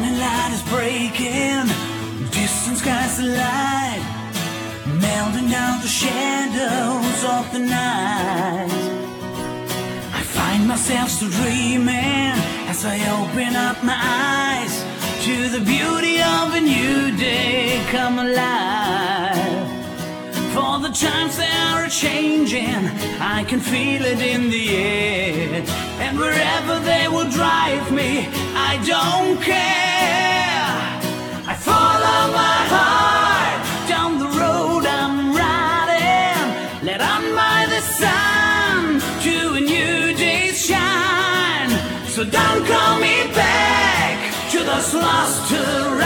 morning light is breaking, distant skies alight, melting down the shadows of the night. I find myself still dreaming as I open up my eyes to the beauty of a new day come alive. For the times they are changing, I can feel it in the air, and wherever they will drive me, I don't care. I follow my heart down the road I'm riding, led on by the sun to a new day's shine. So don't call me back to those lost